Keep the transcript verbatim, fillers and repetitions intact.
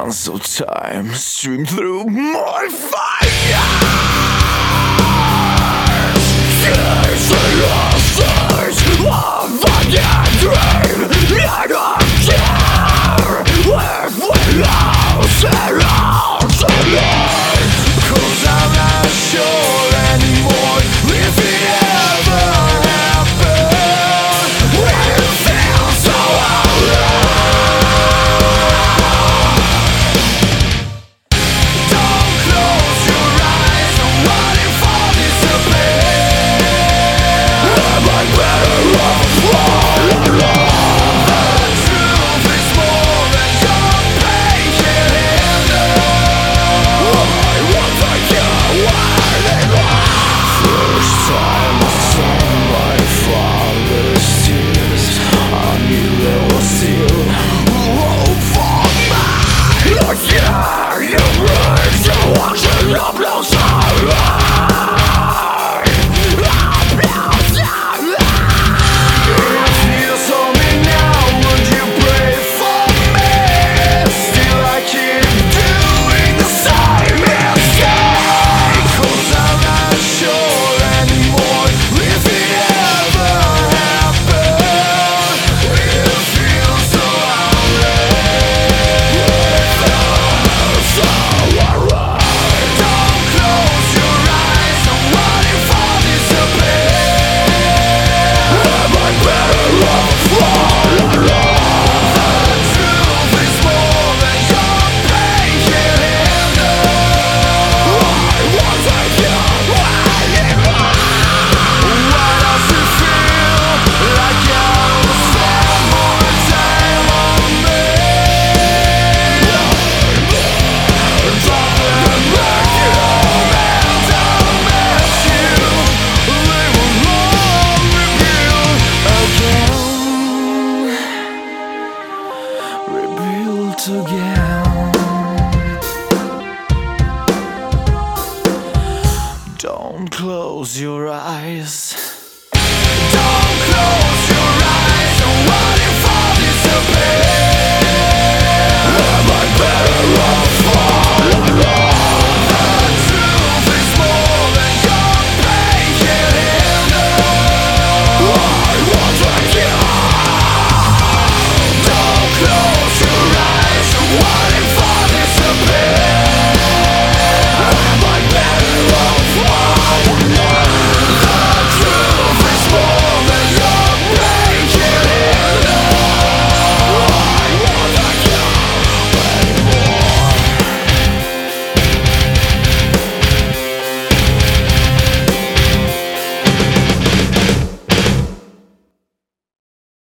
sands of time stream through my fire. Tears and losses of a dream. I don't care if we lose and lose and lose. 'Cause I'm not sure anymore if it ever happened. When it feels so alone. Don't close your eyes, I'm running for disappear. Am I better off all alone? The truth is more than your pain can handle. I want to get where they lie. First time I saw my father's tears, I knew there was still hope for me. I hear you break the watching up outside. If you saw me now, would you pray for me? Still I keep doing the same mistake. 'Cause I'm not sure anymore if it ever happened. It feels so alright. So alright. Don't close your eyes, I'm running for disappear. Am I better off all alone? The truth is more than your pain can handle. I want to get where they lie. Why does it feel like you're spend more time on me? Dropping back home and I'll miss you. They will all rebuild again. Rebuilt again. Don't close your eyes.